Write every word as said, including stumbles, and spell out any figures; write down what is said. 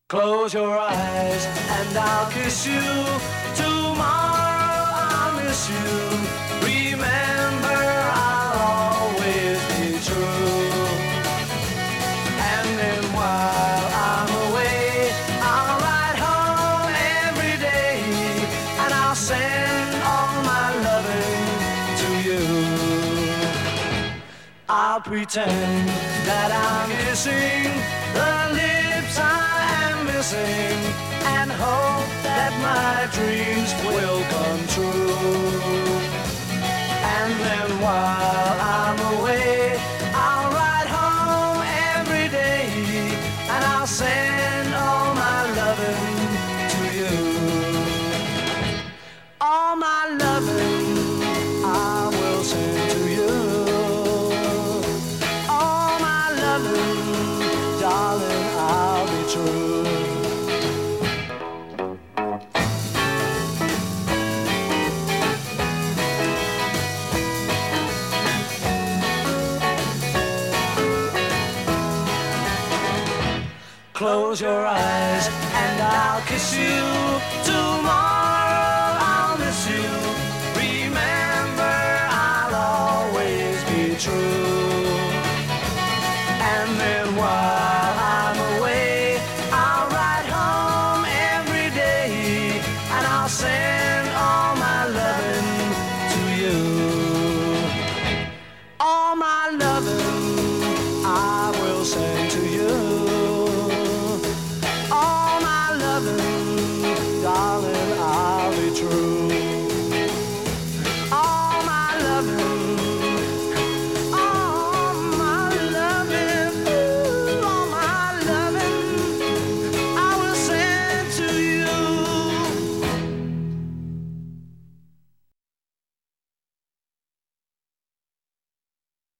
Close your eyes and I'll kiss you. Tomorrow I'll miss you. Remember, I'll always be true. And then while I'm away, I'll ride home every day, and I'll send all my loving to you. I'll pretend that I'm kissing the lips I am missing, and hope that my dreams will come true. And then while I'm away, I'll ride home every day, and I'll send all my loving to you. All my loving I will send to you. All my loving, darling, I'll be true. Close your eyes and I'll kiss you. Tomorrow I'll miss you. Remember, I'll always be true. And then why